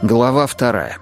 Глава 2.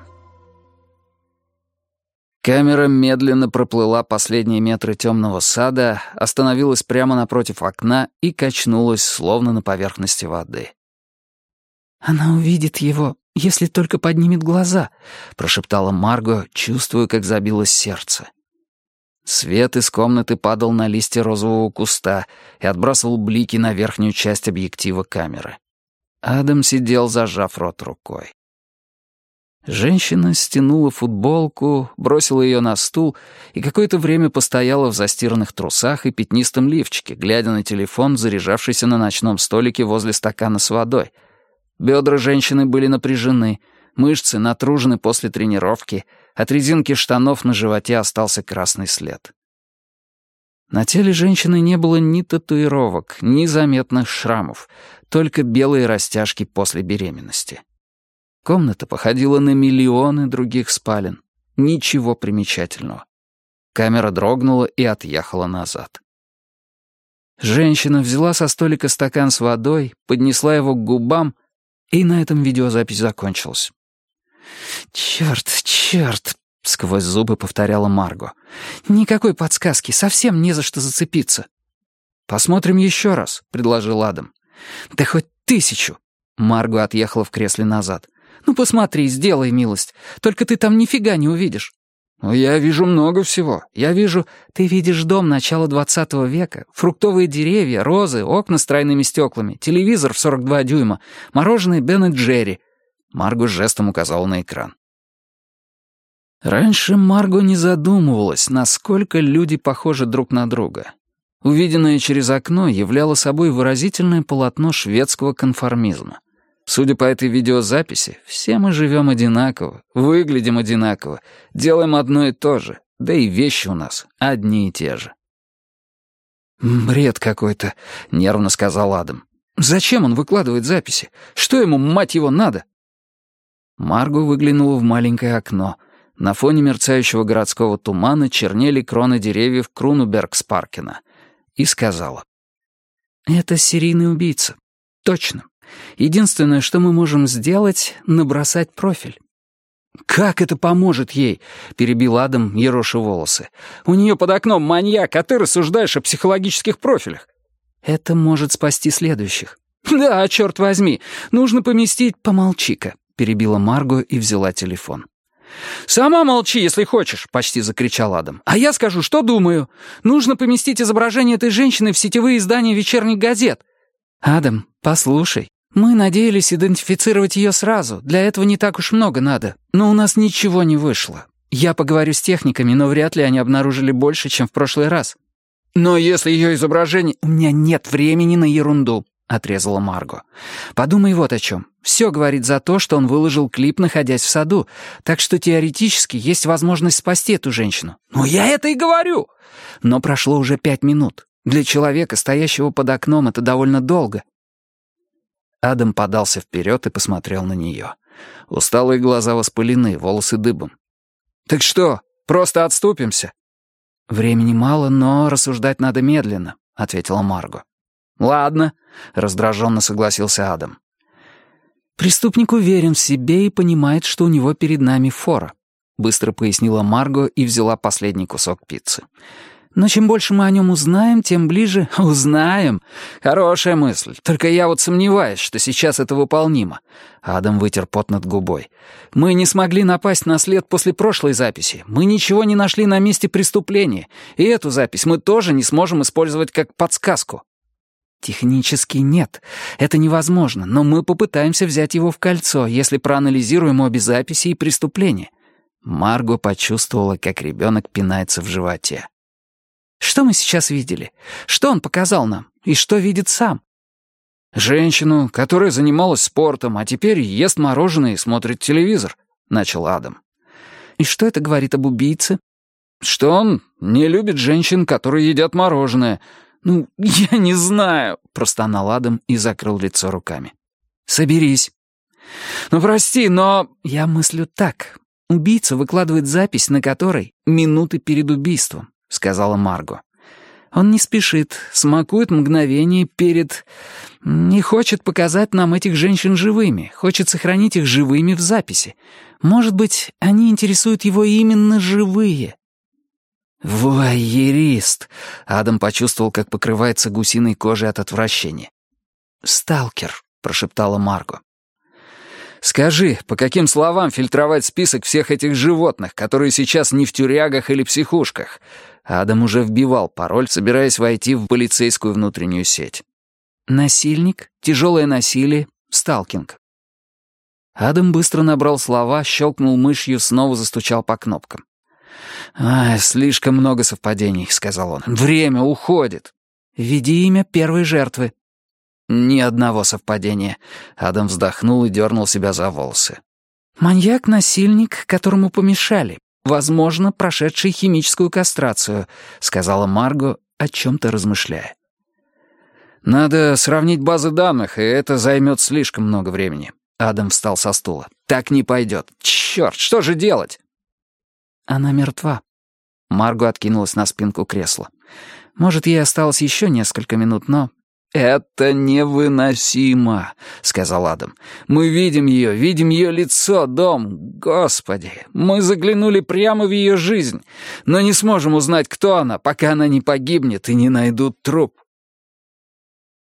Камера медленно проплыла последние метры темного сада, остановилась прямо напротив окна и качнулась, словно на поверхности воды. «Она увидит его, если только поднимет глаза», — прошептала Марго, чувствуя, как забилось сердце. Свет из комнаты падал на листья розового куста и отбрасывал блики на верхнюю часть объектива камеры. Адам сидел, зажав рот рукой. Женщина стянула футболку, бросила ее на стул и какое-то время постояла в застиранных трусах и пятнистом лифчике, глядя на телефон, заряжавшийся на ночном столике возле стакана с водой. Бедра женщины были напряжены, мышцы натружены после тренировки, от резинки штанов на животе остался красный след. На теле женщины не было ни татуировок, ни заметных шрамов, только белые растяжки после беременности. Комната походила на миллионы других спален. Ничего примечательного. Камера дрогнула и отъехала назад. Женщина взяла со столика стакан с водой, поднесла его к губам, и на этом видеозапись закончилась. «Черт!» — сквозь зубы повторяла Марго. «Никакой подсказки, совсем не за что зацепиться». «Посмотрим еще раз», — предложил Адам. «Да хоть 1000!» Марго отъехала в кресле назад. «Ну посмотри, сделай милость. Только ты там нифига не увидишь». «Ну, я вижу много всего. Я вижу...» «Ты видишь дом начала 20 века, фруктовые деревья, розы, окна с тройными стеклами, телевизор в 42 дюйма, мороженое Бен и Джерри». Марго жестом указала на экран. Раньше Марго не задумывалась, насколько люди похожи друг на друга. Увиденное через окно являло собой выразительное полотно шведского конформизма. Судя по этой видеозаписи, все мы живем одинаково, выглядим одинаково, делаем одно и то же, да и вещи у нас одни и те же. «Бред какой-то», — нервно сказал Адам. «Зачем он выкладывает записи? Что ему, мать его, надо?» Марго выглянула в маленькое окно. На фоне мерцающего городского тумана чернели кроны деревьев Крунубергспаркена. И сказала. «Это серийный убийца. Точно. Единственное, что мы можем сделать — набросать профиль». «Как это поможет ей?» — перебил Адам, ероша волосы. «У нее под окном маньяк, а ты рассуждаешь о психологических профилях». «Это может спасти следующих». «Да, черт возьми. Нужно поместить...» «Помолчи-ка», — перебила Марго и взяла телефон. «Сама молчи, если хочешь», — почти закричал Адам. «А я скажу, что думаю. Нужно поместить изображение этой женщины в сетевые издания вечерних газет». «Адам, послушай. Мы надеялись идентифицировать ее сразу. Для этого не так уж много надо. Но у нас ничего не вышло. Я поговорю с техниками, но вряд ли они обнаружили больше, чем в прошлый раз». «Но если ее изображение...» «У меня нет времени на ерунду», — отрезала Марго. «Подумай вот о чем. Все говорит за то, что он выложил клип, находясь в саду, так что теоретически есть возможность спасти эту женщину». «Ну я это и говорю!» «Но прошло уже 5 минут. Для человека, стоящего под окном, это довольно долго». Адам подался вперед и посмотрел на нее. Усталые глаза воспалены, волосы дыбом. «Так что, просто отступимся?» «Времени мало, но рассуждать надо медленно», — ответила Марго. «Ладно», — раздраженно согласился Адам. «Преступник уверен в себе и понимает, что у него перед нами фора», — быстро пояснила Марго и взяла последний кусок пиццы. «Но чем больше мы о нем узнаем, тем ближе...» «Узнаем? Хорошая мысль. Только я вот сомневаюсь, что сейчас это выполнимо». Адам вытер пот над губой. «Мы не смогли напасть на след после прошлой записи. Мы ничего не нашли на месте преступления. И эту запись мы тоже не сможем использовать как подсказку». «Технически нет. Это невозможно, но мы попытаемся взять его в кольцо, если проанализируем обе записи и преступления». Марго почувствовала, как ребенок пинается в животе. «Что мы сейчас видели? Что он показал нам? И что видит сам?» «Женщину, которая занималась спортом, а теперь ест мороженое и смотрит телевизор», — начал Адам. «И что это говорит об убийце?» «Что он не любит женщин, которые едят мороженое». «Ну, я не знаю», — простонал Адам и закрыл лицо руками. «Соберись». «Ну, прости, но...» «Я мыслю так. Убийца выкладывает запись, на которой минуты перед убийством», — сказала Марго. Он не спешит, смакует мгновение перед... и хочет показать нам этих женщин живыми, хочет сохранить их живыми в записи. Может быть, они интересуют его именно живые». «Вуайерист!» — Адам почувствовал, как покрывается гусиной кожей от отвращения. «Сталкер», — прошептала Марго. «Скажи, по каким словам фильтровать список всех этих животных, которые сейчас не в тюрягах или психушках?» Адам уже вбивал пароль, собираясь войти в полицейскую внутреннюю сеть. «Насильник, тяжелое насилие, сталкинг». Адам быстро набрал слова, щелкнул мышью, снова застучал по кнопкам. «Слишком много совпадений», — сказал он. «Время уходит». «Введи имя первой жертвы». «Ни одного совпадения». Адам вздохнул и дернул себя за волосы. «Маньяк-насильник, которому помешали. Возможно, прошедший химическую кастрацию», — сказала Марго, о чем-то размышляя. «Надо сравнить базы данных, и это займет слишком много времени». Адам встал со стула. «Так не пойдет. Черт, что же делать?» «Она мертва». Марго откинулась на спинку кресла. «Может, ей осталось еще несколько минут, но...» «Это невыносимо», — сказал Адам. «Мы видим ее лицо, дом. Господи, мы заглянули прямо в ее жизнь, но не сможем узнать, кто она, пока она не погибнет и не найдут труп».